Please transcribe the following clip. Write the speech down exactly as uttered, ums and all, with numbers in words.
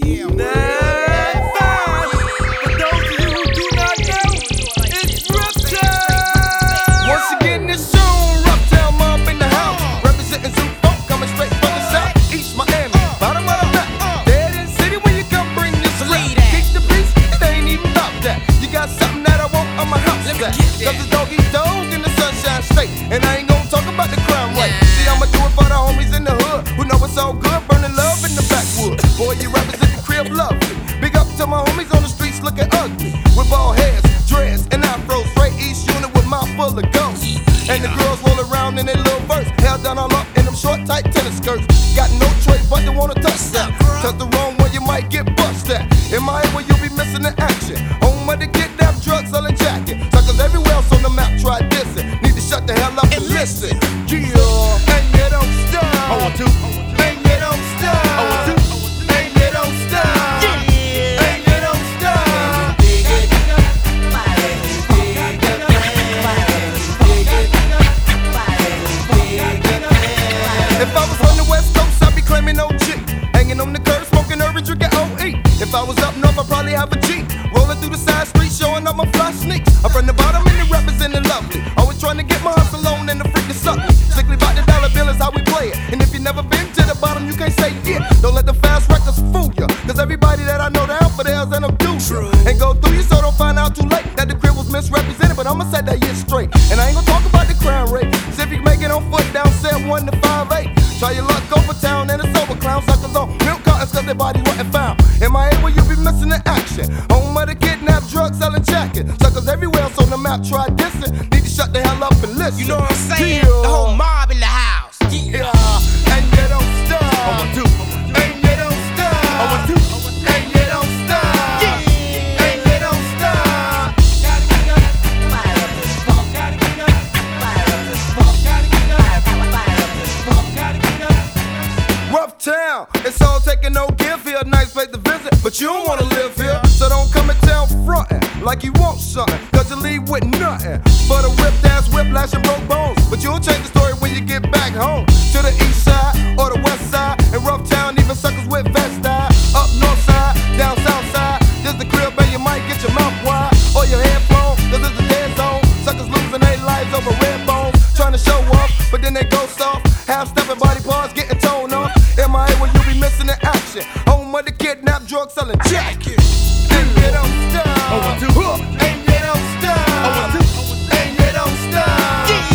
Cause it's doggy dog in the sunshine state. And I ain't gon' talk about the crime rate. See, I'ma do it for the homies in the hood who know it's all good, burning love in the backwoods. Boy, you represent the crib lovely. Big up to my homies on the streets looking ugly, with bald heads, dreads, and afros. Straight East unit with mouth full of ghosts. And the girls roll around in their little verse, held down all up in them short tight tennis skirts. Got no choice but to wanna touch that. Cause the wrong way you might get bust at. In my head where you'll be missing the action. Home of the kidnapped drug selling jacket. Suckers everywhere else on the map try dissing. Need to shut the hell up and listen. Yeah, and you don't stop. I want to. And you don't stop. I want to. And you don't stop. Yeah, and you don't stop. If I was on the West Coast, I'd be claiming O G. Hanging on the curb, smoking herb and drinking O E. If I was up north, I'd probably have a Jeep. Rolling through the side streets, showing up my fly sneaks. I'm from the bottom and the representing lovely. Always trying to get my hustle on and the freaking suck me. Strictly about the dollar bill is how we play it. And if you never been to the bottom, you can't say yeah. Don't let the fast records fool ya. Cause everybody that I know down for theirs and I'm due. And go through you so don't find out too late that the crib was misrepresented. But I'ma set that year straight. And I ain't gonna talk about the crime rate. See if you can make it on foot down set one to five eight. Try your luck over town and it's over. Clown suckers on milk cartons cause their body wasn't found. In my head where you be missing the action. Home of the kidnapped drug selling jacket. Suckers everywhere else on the map try dissing. Need to shut the hell up and listen. You know what I'm saying? Yeah. The whole mob in the house. Yeah, yeah. And you don't stop. I want to. And you don't stop. I want to. And you don't stop. Yeah. And you don't stop. Gotta get up, fire up this funk. Gotta get up, fire up this funk. Gotta get up, fire up this funk. Gotta get up. Rough town, it's all taking no give here. Nice place to visit, but you don't wanna live here. So don't come in town frontin' like you want something, cause you leave with nothing but a whipped ass, whiplash and broke bones. But you'll change the story when you get back home. To the east side or the west side. In rough town, even suckers with vests die. Up north side, down south side. This the crib and you might get your mouth wide or your head blown, cause it's a dead zone. Suckers losing their lives over red bones, trying to show off, but then they go soft. Half stepping body parts getting torn off. In my head where you be missing the action. Home of the kidnapped drug selling jacket. And you don't stop. I want to. And you don't stop. I want to. And you don't stop.